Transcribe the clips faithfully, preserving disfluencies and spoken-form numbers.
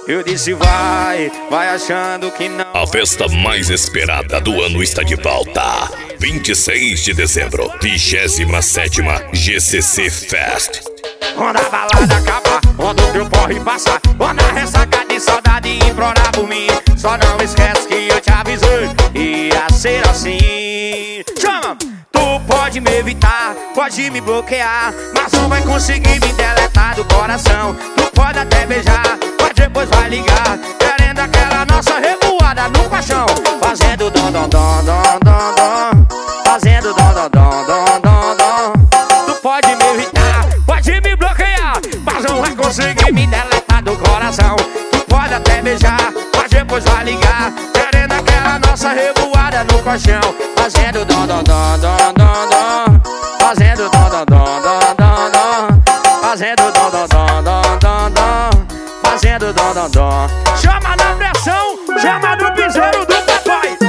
Eu disse vai, vai achando que não. A festa mais esperada do ano está de volta. vinte e seis de dezembro, vigésima sétima G C C Fest. Quando a balada acabar, quando o teu porre passar, quando a ressaca de saudade implorar por mim, só não esquece que eu te avisei, ia ser assim. Chama! Tu pode me evitar, pode me bloquear, mas não vai conseguir me deletar do coração. Tu pode até beijar, mas depois vai ligar, querendo aquela nossa revoada no caixão. Fazendo dom dom dom dom dom dom, fazendo dom dom dom dom dom dom. Tu pode me evitar, pode me bloquear, mas não vai conseguir me deletar do coração. Tu pode até beijar, mas depois vai ligar, querendo aquela nossa revoada no colchão. Fazendo dom dom dom dom dom dom, fazendo dom dom dom dom dom dom, fazendo dom dom dom dom dom dom, fazendo dom dom dom. Chama na pressão, chama do piseiro do papai.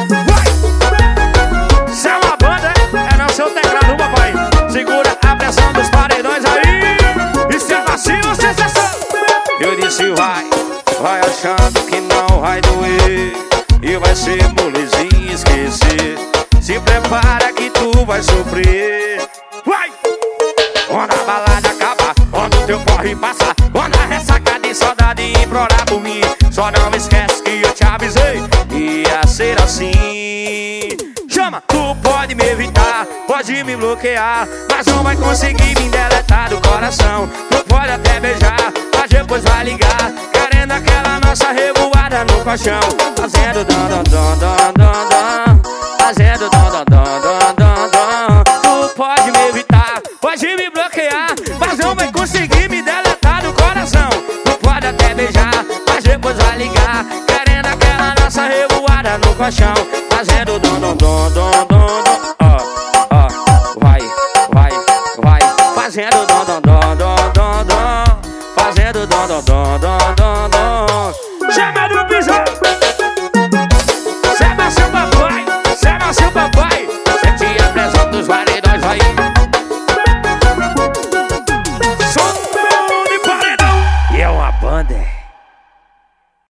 Vai! Se é uma banda, é não seu teclado, papai. Segura a pressão dos paredões aí. E se é vacilo, sensação. Eu disse vai, vai achando que não vai doer, e vai ser molezinho esquecer. Se prepara que tu vai sofrer. Vai! Quando a balada acabar, quando o teu corre passar, quando a ressaca de saudade implorar por mim, só não esquece que eu te avisei, ia ser assim. Chama! Tu pode me evitar, pode me bloquear, mas não vai conseguir me deletar do coração. Tu pode até beijar, mas depois vai ligar, querendo aquela nossa revoada no colchão. Fazendo dom dom dom dom dom dom, fazendo dom dom dom dom dom dom. Tu pode me evitar, pode me bloquear, mas não vai conseguir me deletar do coração. Tu pode até beijar, mas depois vai ligar, querendo aquela nossa revoada no colchão. Fazendo dom dom dom dom dom dom. Ó, ó, vai, vai, vai. Fazendo dom dom dom dom dom dom, fazendo dom dom dom dom dom.